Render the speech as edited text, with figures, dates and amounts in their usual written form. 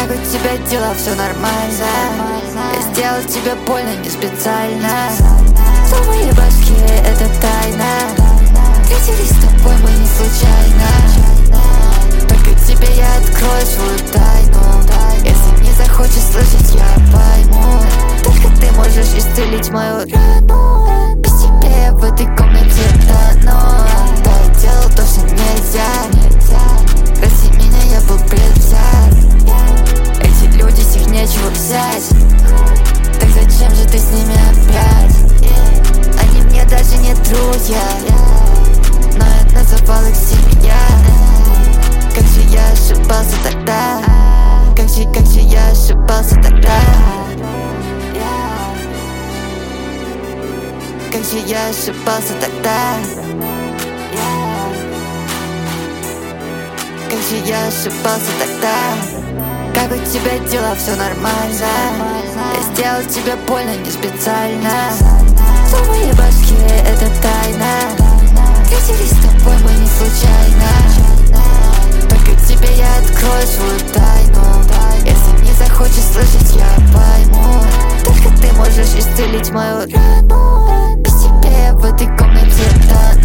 Как у тебя дела, все нормально? Я сделал тебе больно не специально. В моей башке это тайна. Встретились с тобой мы не случайно. Только тебе я открою свою тайну. Если не захочешь слышать, я пойму. Только ты можешь исцелить мою рану. Без тебя я в этой комнате тону. Да, я делал то, что нельзя. Прости меня, я был предвзят. Эти люди, с них нечего взять. Так зачем же ты с ними опять? Они мне даже не друзья, но я называл их семья. Как же я ошибался тогда? Как же я ошибался тогда? Как же я ошибался тогда? Как же я ошибался тогда? Как у тебя дела, все нормально? Я сделал тебе больно не специально. В моей башке это тайна. Встретились с тобой мы не случайно. Только тебе я открою свою тайну. Если не захочешь слышать, я пойму. Только ты можешь исцелить мою рану. Без тебя я в этой комнате тону.